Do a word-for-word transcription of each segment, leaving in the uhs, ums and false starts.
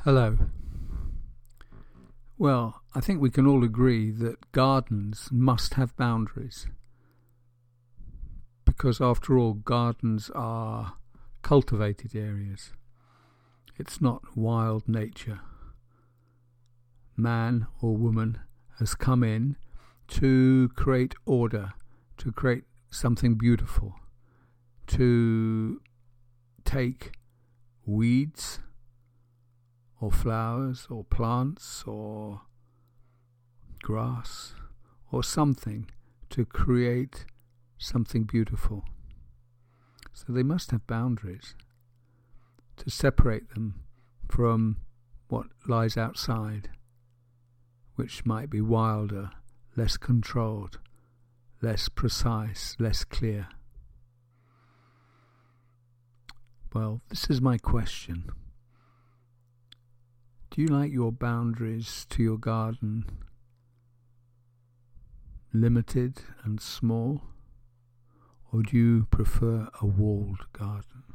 Hello. Well, I think we can all agree that gardens must have boundaries, because after all, gardens are cultivated areas. It's not wild nature. Man or woman has come in to create order, to create something beautiful, to take weeds or flowers or plants or grass or something to create something beautiful. So they must have boundaries to separate them from what lies outside, which might be wilder, less controlled, less precise, less clear. Well, this is my question. Do you like your boundaries to your garden limited and small, or do you prefer a walled garden?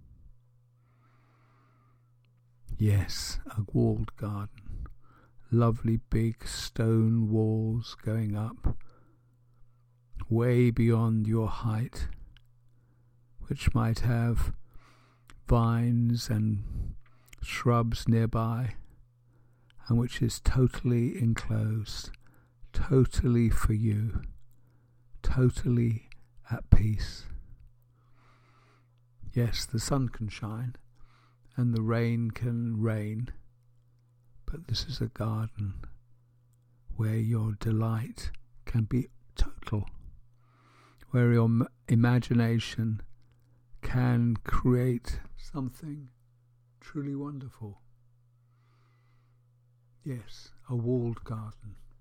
Yes, a walled garden. Lovely big stone walls going up way beyond your height, which might have vines and shrubs nearby, and which is totally enclosed, totally for you, totally at peace. Yes, the sun can shine and the rain can rain, but this is a garden where your delight can be total, where your m- imagination can create something truly wonderful. Yes, a walled garden.